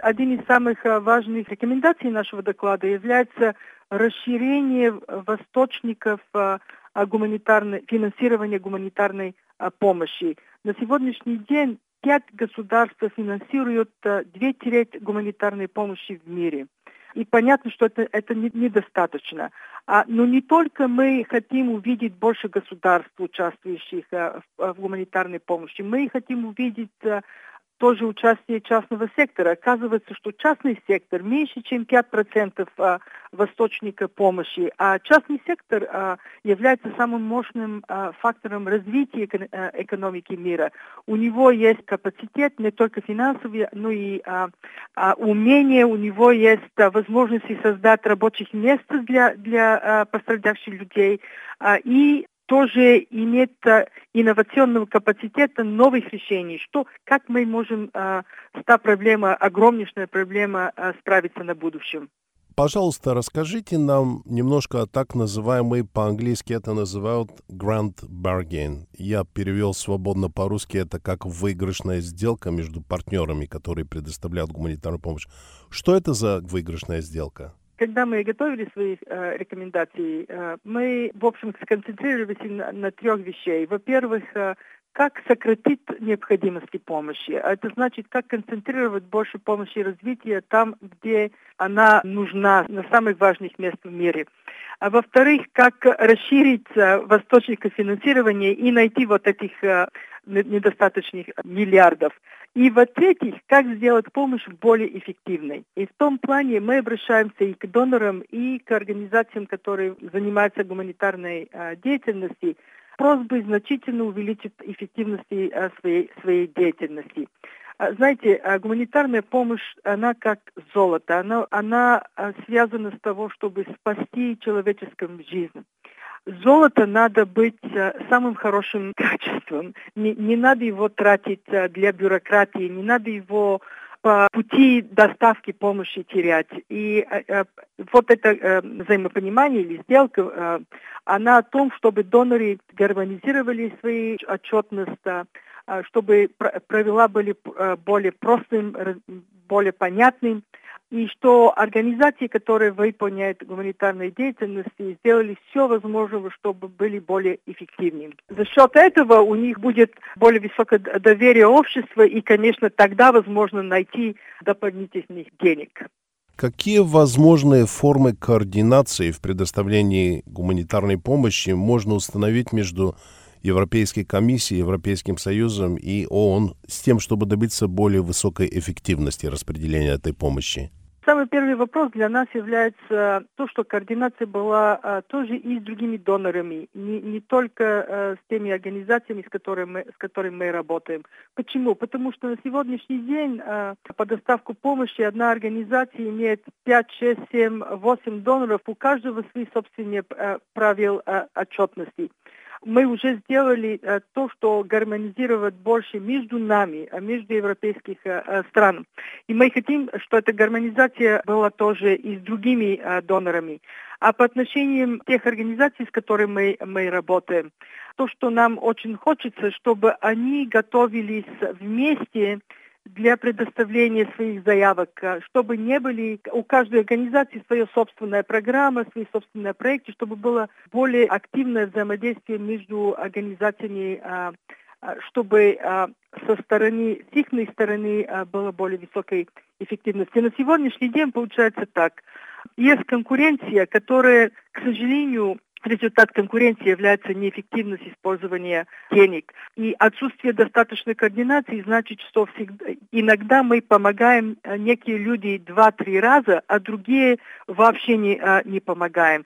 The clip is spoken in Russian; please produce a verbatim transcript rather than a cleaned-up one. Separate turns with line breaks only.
один из самых важных рекомендаций нашего доклада является расширение восточников гуманитарной, финансирования гуманитарной помощи. На сегодняшний день пять государств финансируют две трети гуманитарной помощи в мире. И понятно, что это, это не, недостаточно. А, но не только мы хотим увидеть больше государств, участвующих а, в, в гуманитарной помощи, мы хотим увидеть а, тоже участие частного сектора. Оказывается, что частный сектор меньше, чем пять процентов а, восточника помощи, а частный сектор а, является самым мощным а, фактором развития эко- а, экономики мира. У него есть капацитет не только финансовый, но и а, а, умение, у него есть а, возможности создать рабочих мест для, для а, пострадавших людей а, и тоже иметь а, инновационного капацитета новых решений, что, как мы можем а, с та проблема, огромнейшая проблема, а, справиться на будущем.
Пожалуйста, расскажите нам немножко о так называемой, по-английски это называют grand bargain. Я перевел свободно по-русски, это как выигрышная сделка между партнерами, которые предоставляют гуманитарную помощь. Что это за выигрышная сделка?
Когда мы готовили свои э, рекомендации, э, мы, в общем, сконцентрировались на, на трех вещей. Во-первых, э, как сократить необходимости помощи. Это значит, как концентрировать больше помощи и развития там, где она нужна, на самых важных местах в мире. А во-вторых, как расширить э, восточное финансирование и найти вот этих э, недостаточных миллиардов. И в-третьих, как сделать помощь более эффективной. И в том плане мы обращаемся и к донорам, и к организациям, которые занимаются гуманитарной э, деятельностью, просьбой значительно увеличить эффективность э, своей, своей деятельности. Э, знаете, э, гуманитарная помощь, она как золото, она, она э, связана с того, чтобы спасти человеческую жизнь. Золото надо быть э, самым хорошим качеством. Не, не надо его тратить э, для бюрократии, не надо его по пути доставки помощи терять. И э, э, вот это э, взаимопонимание или сделка, э, она о том, чтобы доноры гармонизировали свою отчетность, э, чтобы правила были э, более простым, более понятным. И что организации, которые выполняют гуманитарную деятельность, сделали все возможное, чтобы были более эффективными. За счет этого у них будет более высокое доверие общества, и, конечно, тогда возможно найти дополнительных денег.
Какие возможные формы координации в предоставлении гуманитарной помощи можно установить между Европейской комиссией, Европейским Союзом и ООН с тем, чтобы добиться более высокой эффективности распределения этой помощи?
Самый первый вопрос для нас является то, что координация была а, тоже и с другими донорами, не, не только а, с теми организациями, с которыми, мы, с которыми мы работаем. Почему? Потому что на сегодняшний день а, по доставку помощи одна организация имеет пять, шесть, семь, восемь доноров, у каждого свои собственные а, правила а, отчетности. Мы уже сделали а, то, что гармонизировать больше между нами, а между европейских а, стран. И мы хотим, чтобы эта гармонизация была тоже и с другими а, донорами. А по отношению тех организаций, с которыми мы, мы работаем, то, что нам очень хочется, чтобы они готовились вместе для предоставления своих заявок, чтобы не были у каждой организации своя собственная программа, свои собственные проекты, чтобы было более активное взаимодействие между организациями, чтобы со стороны, с их стороны было более высокой эффективности. На сегодняшний день получается так. Есть конкуренция, которая, к сожалению, результат конкуренции является неэффективность использования денег. И отсутствие достаточной координации значит, что всегда, иногда мы помогаем некие люди два-три раза, а другие вообще не, не помогаем.